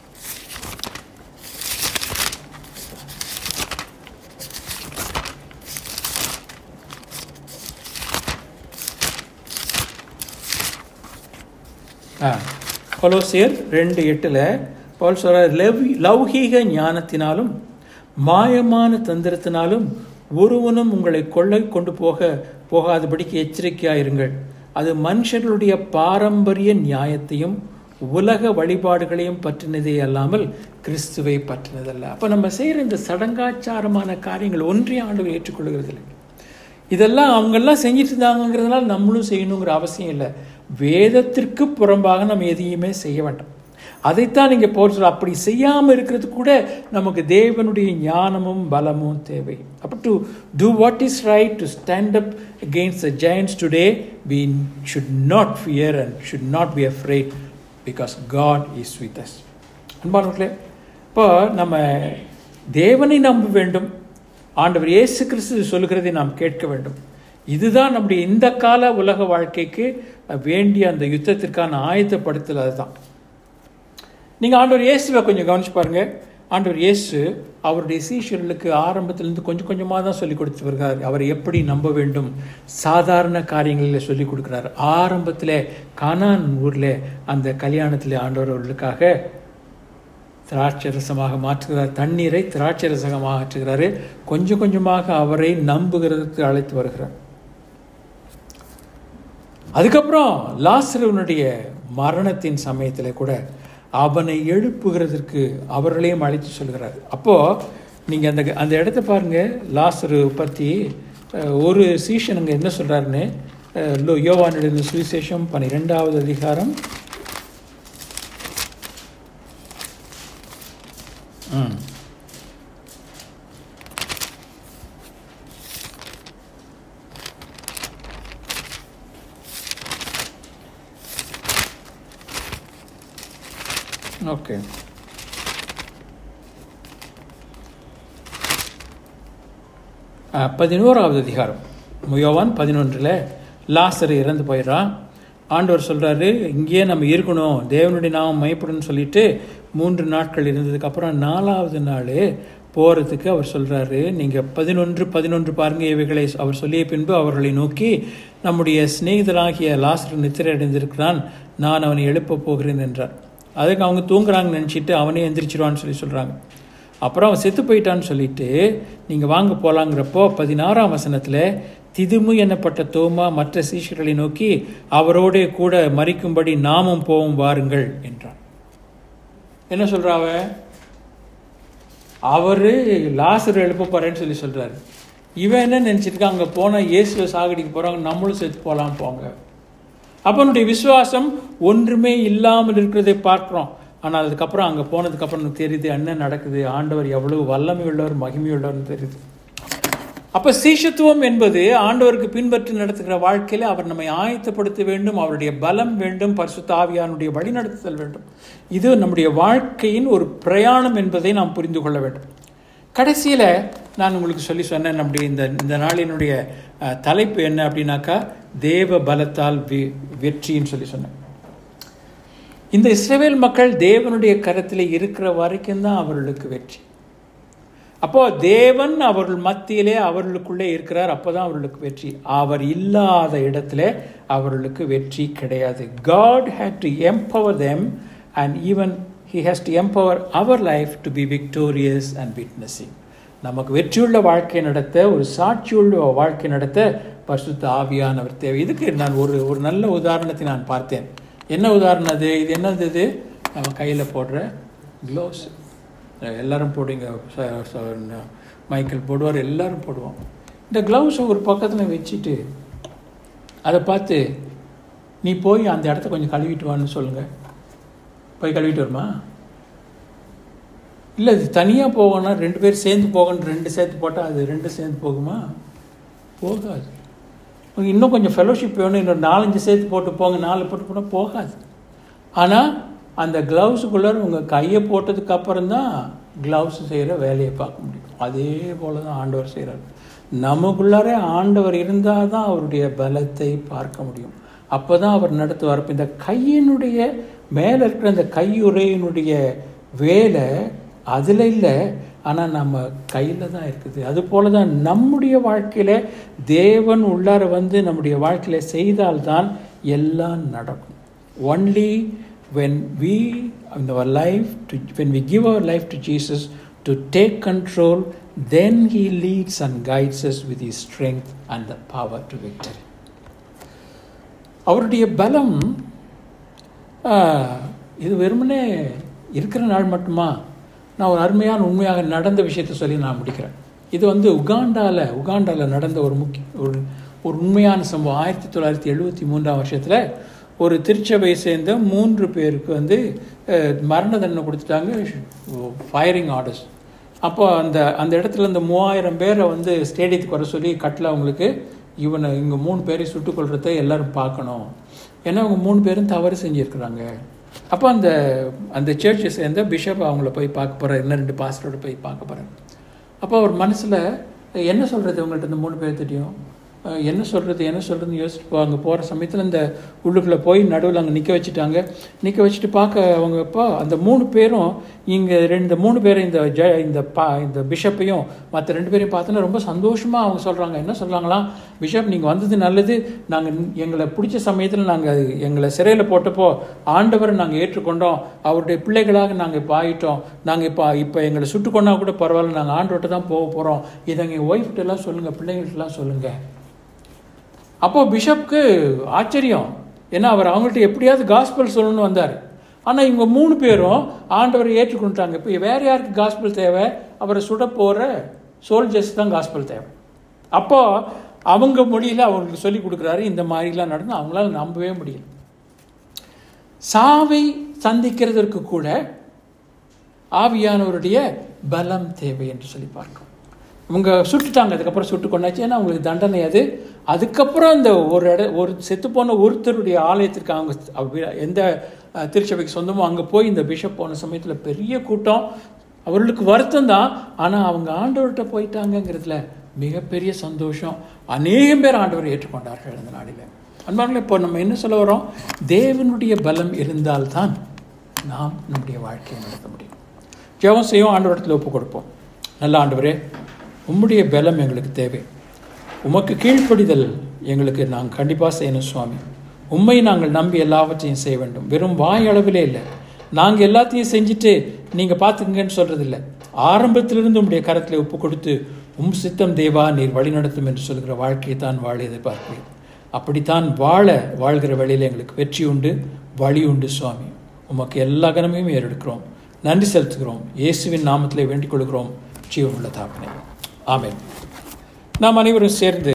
கொலோசியர் ரெண்டு எட்டுல பவுல் சொல்றார், லௌகீக ஞானத்தினாலும் மாயமான தந்திரத்தினாலும் ஒருவனும் உங்களை கொள்ளை கொண்டு போக போகாதபடிக்கு எச்சரிக்கையாயிருங்கள். அது மனுஷர்களுடைய பாரம்பரிய நியாயத்தையும் உலக வழிபாடுகளையும் பற்றினதே அல்லாமல் கிறிஸ்துவை பற்றினதல்ல. அப்போ நம்ம செய்கிற இந்த சடங்காச்சாரமான காரியங்கள் ஒன்றையும் ஆண்டவர் ஏற்றுக்கொள்கிறது இல்லை. இதெல்லாம் அவங்கெல்லாம் செஞ்சுட்டு இருந்தாங்கிறதுனால நம்மளும் செய்யணுங்கிற அவசியம் இல்லை. வேதத்திற்கு புறம்பாக நம்ம எதையுமே செய்ய வேண்டாம். அதைத்தான் நீங்கள் போற்ற. அப்படி செய்யாமல் இருக்கிறது கூட நமக்கு தேவனுடைய ஞானமும் பலமும் தேவை. அப்போ to do what is right, to stand up against the giants today, we should not fear and should not be afraid because God is with us. அன்பானவர்களே, இப்போ நம்ம தேவனை நம்ப வேண்டும். ஆண்டவர் இயேசு கிறிஸ்து சொல்லுகிறதை நாம் கேட்க வேண்டும். இதுதான் நம்முடைய இந்த கால உலக வாழ்க்கைக்கு வேண்டிய அந்த யுத்தத்திற்கான ஆயத்தப்படுத்தல். அதுதான். நீங்கள் ஆண்டவர் இயேசுவை கொஞ்சம் கவனிச்சு பாருங்க. ஆண்டவர் இயேசு அவருடைய சீஷர்களுக்கு ஆரம்பத்திலிருந்து கொஞ்சம் கொஞ்சமாக தான் சொல்லிக் கொடுத்து வருகிறார். அவரை எப்படி நம்ப வேண்டும், சாதாரண காரியங்களில் சொல்லிக் கொடுக்குறார். ஆரம்பத்தில் கானான் ஊரில் அந்த கல்யாணத்தில் ஆண்டவர் அவர்களுக்காக திராட்சை ரசமாக மாற்றுகிறார், தண்ணீரை திராட்சை ரசமாக மாற்றுகிறாரு. கொஞ்சம் கொஞ்சமாக அவரை நம்புகிறதுக்கு அழைத்து வருகிறார். அதுக்கப்புறம் லாசருவனுடைய மரணத்தின் சமயத்தில் கூட அவனை எழுப்புகிறதற்கு அவர்களையும் அழைத்து சொல்கிறார். அப்போது நீங்கள் அந்த அந்த இடத்த பாருங்கள். லாசரு பற்றி ஒரு சீஷனுங்க என்ன சொல்கிறாருன்னு யோவானுடைய சுவிசேஷம் பன்னிரெண்டாவது அதிகாரம் ம் ஓகே பதினோராவது அதிகாரம் யோவான் பதினொன்றில் லாசரு இறந்து போயிடறான். ஆண்டவர் சொல்கிறாரு, இங்கேயே நம்ம இருக்கணும், தேவனுடைய நாமம் மையப்படும் சொல்லிட்டு மூன்று நாட்கள் இருந்ததுக்கப்புறம் நாலாவது நாள் போகிறதுக்கு அவர் சொல்கிறாரு. நீங்கள் பதினொன்று பதினொன்று பாருங்கள். இவைகளை அவர் சொல்லிய பின்பு அவர்களை நோக்கி, நம்முடைய சிநேகிதராகிய லாசரு நித்திரை அடைந்திருக்கிறான், நான் அவனை எழுப்ப போகிறேன் என்றார். அதுக்கு அவங்க தூங்குறாங்கன்னு நினச்சிட்டு அவனே எந்திரிச்சிருவான்னு சொல்லி சொல்கிறாங்க. அப்புறம் அவன் செத்து போயிட்டான்னு சொல்லிட்டு நீங்கள் வாங்க போகலாங்கிறப்போ பதினாறாம் வசனத்தில் திதுமு என்னப்பட்ட தோமா மற்ற சீஷர்களை நோக்கி, அவரோட கூட மரிக்கும்படி நாமும் போவோம் வாருங்கள் என்றான். என்ன சொல்கிறாவ? அவரு லாசரு எழுப்ப போறேன்னு சொல்லி சொல்கிறாரு. இவன் என்ன நினச்சிருக்கா, அங்கே போனால் இயேசுவை சாகடிக்க போகிறாங்க, நம்மளும் செத்து போகலாம் போங்க. அப்பனுடைய விசுவாசம் ஒன்றுமே இல்லாமல் இருக்கிறதை பார்க்குறோம். ஆனால் அதுக்கப்புறம் அங்கே போனதுக்கப்புறம் எனக்கு தெரியுது என்ன நடக்குது, ஆண்டவர் எவ்வளவு வல்லமை உள்ளவர், மகிமை உள்ளவர்னு தெரியுது. அப்போ சீஷத்துவம் என்பது ஆண்டவருக்கு பின்பற்றி நடத்துகிற வாழ்க்கையில் அவர் நம்மை ஆயத்தப்படுத்த வேண்டும், அவருடைய பலம் வேண்டும், பரிசுத்த ஆவியானுடைய வழிநடத்துதல் வேண்டும். இது நம்முடைய வாழ்க்கையின் ஒரு பிரயாணம் என்பதை நாம் புரிந்து கொள்ள வேண்டும். கடைசியில் நான் உங்களுக்கு சொல்லி சொன்னேன், நம்முடைய இந்த இந்த நாளினுடைய தலைப்பு என்ன அப்படின்னாக்கா, தேவ பலத்தால் வெற்றின்னு சொல்லி சொன்னேன். இந்த இஸ்ரவேல் மக்கள் தேவனுடைய கரத்தில் இருக்கிற வரைக்கும் தான் அவர்களுக்கு வெற்றி. அப்போ தேவன் அவர்கள் மத்தியிலே அவர்களுக்குள்ளே இருக்கிறார், அப்போதான் அவர்களுக்கு வெற்றி. அவர் இல்லாத இடத்துல அவர்களுக்கு வெற்றி கிடையாது. God had to empower them and even he has to empower our life to be victorious and witnessing. நமக்கு வெற்றியுள்ள வாழ்க்கை நடத்த, ஒரு சாட்சியுள்ள வாழ்க்கை நடத்த பரிசுத்த ஆவியானவர் தேவை. இதுக்கு நான் ஒரு ஒரு நல்ல உதாரணத்தை நான் பார்த்தேன். என்ன உதாரணம் அது? இது என்னது? இது நம்ம கையில் போடுற க்ளவுஸ். எல்லோரும் போடுங்க, மைக்கேல் போடுவார், எல்லோரும் போடுவோம். இந்த க்ளவுஸை ஒரு பக்கத்தில் வச்சுட்டு அதை பார்த்து நீ போய் அந்த இடத்த கொஞ்சம் கழுவிட்டு வான்னு சொல்லுங்கள். போய் கழுவிட்டு வருமா? இல்லை, இது தனியாக போகணும்னா ரெண்டு பேர் சேர்ந்து போகணும், ரெண்டு சேர்த்து போட்டால் அது ரெண்டு சேர்ந்து போகுமா? போகாது. இன்னும் கொஞ்சம் ஃபெலோஷிப் வேணும், இன்னொரு நாலஞ்சு சேர்த்து போட்டு போங்க, நாலு போட்டு போனால் போகாது. ஆனால் அந்த க்ளவுஸுக்குள்ளே உங்கள் கையை போட்டதுக்கு அப்புறம் தான் க்ளவுஸ் செய்கிற வேலையை பார்க்க முடியும். அதே போல் தான் ஆண்டவர் செய்கிறார். நமக்குள்ளாரே ஆண்டவர் இருந்தால் தான் அவருடைய பலத்தை பார்க்க முடியும். அப்போ தான் அவர் நடத்துவார். இப்போ இந்த கையினுடைய மேலே இருக்கிற இந்த கையுறையினுடைய வேலை அதில் இல்லை, ஆனால் நம்ம கையில் தான் இருக்குது. அதுபோல தான் நம்முடைய வாழ்க்கையில் தேவன் உள்ளார வந்து நம்முடைய வாழ்க்கையில் செய்தால்தான் எல்லாம் நடக்கும். Only when we in our life to, when we give our life to Jesus to take control, then he leads and guides us with his strength and the power to victory. அவருடைய பலம் இது வெறுமனே இருக்கிற நாள் மட்டுமா? நான் ஒரு அருமையான உண்மையாக நடந்த விஷயத்தை சொல்லி நான் முடிக்கிறேன். இது வந்து உகாண்டாவில் உகாண்டாவில் நடந்த ஒரு முக்கிய ஒரு ஒரு உண்மையான சம்பவம். ஆயிரத்தி தொள்ளாயிரத்தி எழுபத்தி மூன்றாம் வருஷத்தில் ஒரு திருச்சபையை சேர்ந்த மூன்று பேருக்கு வந்து மரண தண்டனை கொடுத்துட்டாங்க, ஃபயரிங் ஆர்டர்ஸ். அப்போ அந்த அந்த இடத்துல இந்த மூவாயிரம் பேரை வந்து ஸ்டேடியத்துக்கு வர சொல்லி கட்டில் அவங்களுக்கு இவனை இங்கே மூணு பேரை சுட்டுக் கொள்றதை எல்லோரும் பார்க்கணும், ஏன்னா அவங்க மூணு பேரும் தவறு செஞ்சுருக்குறாங்க. அப்போ அந்த அந்த சர்ச்சை சேர்ந்த பிஷப் அவங்கள போய் பார்க்க போகிறார், இன்னும் ரெண்டு பாஸ்டரோட போய் பார்க்க போகிறார். அப்போ அவர் மனசில் என்ன சொல்கிறது, இவங்கள்ட்ட இந்த மூணு பேர் தெரியும், என்ன சொல்கிறது என்ன சொல்கிறதுன்னு யோசிச்சுட்டு அங்கே போகிற சமயத்தில் இந்த உள்ளுக்குள்ளே போய் நடுவில் அங்கே நிற்க வச்சுட்டாங்க. நிற்க வச்சுட்டு பார்க்க அவங்க அப்பா அந்த மூணு பேரும் இங்கே ரெண்டு மூணு பேரும் இந்த ஜ இந்த பா இந்த பிஷப்பையும் மற்ற ரெண்டு பேரையும் பார்த்தோன்னா ரொம்ப சந்தோஷமாக அவங்க சொல்கிறாங்க. என்ன சொல்கிறாங்களாம், பிஷப் நீங்கள் வந்தது நல்லது, நாங்கள் எங்களை பிடிச்ச சமயத்தில் நாங்கள் எங்களை சிறையில் போட்டப்போ ஆண்டவரை நாங்கள் ஏற்றுக்கொண்டோம், அவருடைய பிள்ளைகளாக நாங்கள் இப்போ ஆகிட்டோம், நாங்கள் இப்போ இப்போ எங்களை சுட்டு கொண்டா கூட பரவாயில்ல, நாங்கள் ஆண்டவர்கிட்ட தான் போக போகிறோம், இதை எங்கள் ஒய்ஃப்கிட்டலாம் சொல்லுங்கள், பிள்ளைங்கள்ட்டலாம் சொல்லுங்கள். அப்போ பிஷப்க்கு ஆச்சரியம், ஏன்னா அவர் அவங்கள்ட்ட எப்படியாவது காஸ்பல் சொல்லணும்னு வந்தார். ஆனால் இவங்க மூணு பேரும் ஆண்டவரை ஏற்றுக்கொண்டாங்க. இப்போ வேறு யாருக்கு காஸ்பல் தேவை? அவரை சுட போகிற சோல்ஜர்ஸ் தான் காஸ்பல் தேவை. அப்போ அவங்க மொழியில் அவங்களுக்கு சொல்லி கொடுக்குறாரு. இந்த மாதிரிலாம் நடந்து அவங்களால நம்பவே முடியல. சாவை சந்திக்கிறதற்கு கூட ஆவியானவருடைய பலம் தேவை என்று சொல்லி பார்க்கும். இவங்க சுட்டுட்டாங்க, அதுக்கப்புறம் சுட்டு கொண்டாச்சு, ஏன்னா அவங்களுக்கு தண்டனை அது. அதுக்கப்புறம் இந்த ஒரு இட ஒரு செத்துப்போன ஒருத்தருடைய ஆலயத்திற்கு அவங்க எந்த திருச்சபைக்கு சொந்தமோ அங்கே போய் இந்த பிஷப் போன சமயத்தில் பெரிய கூட்டம். அவர்களுக்கு வருத்தம் தான், ஆனால் அவங்க ஆண்டவர்கிட்ட போயிட்டாங்கங்கிறதுல மிகப்பெரிய சந்தோஷம். அநேகம் பேர் ஆண்டவரை ஏற்றுக்கொண்டார்கள் அந்த நாளில். அன்பார்களே, இப்போ நம்ம என்ன சொல்ல வரோம்? தேவனுடைய பலம் இருந்தால்தான் நாம் நம்முடைய வாழ்க்கையை நடத்த முடியும். ஜெபம் செய்வோம், ஆண்டவரத்தில் ஒப்பு கொடுப்போம். நல்ல ஆண்டவரே, உம்முடைய பலம் எங்களுக்கு தேவை. உமக்கு கீழ்ப்படிதல் எங்களுக்கு நாங்கள் கண்டிப்பாக செய்யணும் சுவாமி. உண்மை நாங்கள் நம்பி எல்லாவற்றையும் செய்ய வேண்டும். வெறும் வாய் அளவிலே இல்லை, நாங்கள் எல்லாத்தையும் செஞ்சுட்டு நீங்கள் பார்த்துக்கங்கன்னு சொல்கிறது இல்லை. ஆரம்பத்திலிருந்து உம்முடைய கரத்தில் ஒப்பு கொடுத்து உம் சித்தம் தேவா நீர் வழி நடத்தும் என்று சொல்கிற வாழ்க்கையை தான் வாழ எதிர்பார்க்கிறேன். அப்படித்தான் வாழ வாழ்கிற வழியில் எங்களுக்கு வெற்றி உண்டு, வழி உண்டு சுவாமி. உமக்கு எல்லா கனமையும் ஏறெடுக்கிறோம், நன்றி செலுத்துகிறோம். இயேசுவின் நாமத்திலே வேண்டிக் கொள்கிறோம், ஜீவனுள்ள தகப்பனே, ஆமென். நாம் அனைவரும் சேர்ந்து